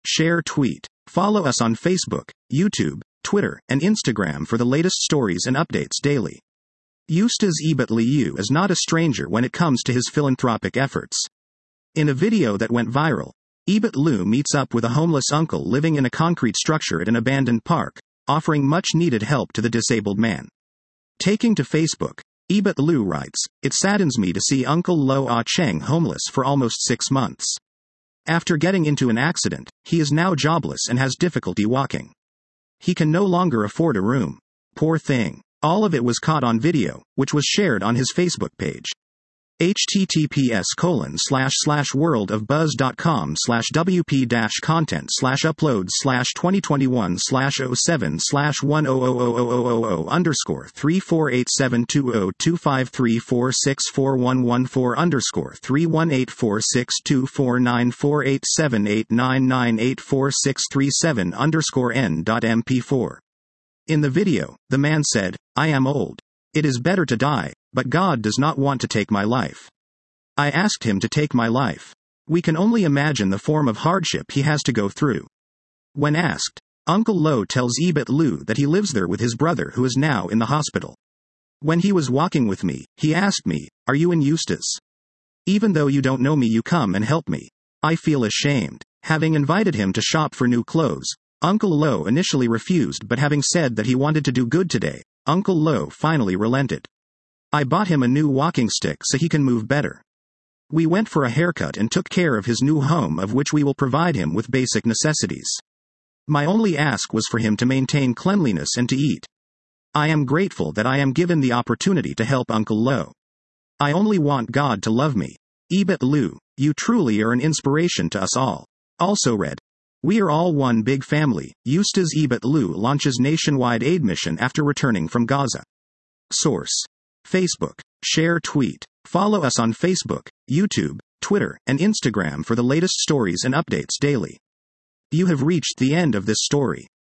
share, tweet. Follow us on Facebook, YouTube, Twitter, and Instagram for the latest stories and updates daily. Eustace Ebert Liu is not a stranger when it comes to his philanthropic efforts. In a video that went viral, Ebert Liu meets up with a homeless uncle living in a concrete structure at an abandoned park, offering much-needed help to the disabled man. Taking to Facebook, Ebert Liu writes, "It saddens me to see Uncle Lo Ah Cheng homeless for almost 6 months. After getting into an accident, he is now jobless and has difficulty walking. He can no longer afford a room. Poor thing." All of it was caught on video, which was shared on his Facebook page. https://world-of-buzz.com/wp-content/uploads/2021/00004848647114624948789984637_n.mp4. In the video, the man said, "I am old. It is better to die, but God does not want to take my life. I asked him to take my life. We can only imagine the form of hardship he has to go through." When asked, Uncle Lo tells Ebert Liu that he lives there with his brother who is now in the hospital. "When he was walking with me, he asked me, 'Are you in Eustace? Even though you don't know me, you come and help me.' I feel ashamed." Having invited him to shop for new clothes, Uncle Lo initially refused, but having said that he wanted to do good today, Uncle Lo finally relented. "I bought him a new walking stick so he can move better. We went for a haircut and took care of his new home, of which we will provide him with basic necessities. My only ask was for him to maintain cleanliness and to eat. I am grateful that I am given the opportunity to help Uncle Lo. I only want God to love me. Ebert Liu, you truly are an inspiration to us all." Also read, "We are all one big family. Eustace Ebert Liu launches nationwide aid mission after returning from Gaza." Source: Facebook. Share, tweet. Follow us on Facebook, YouTube, Twitter, and Instagram for the latest stories and updates daily. You have reached the end of this story.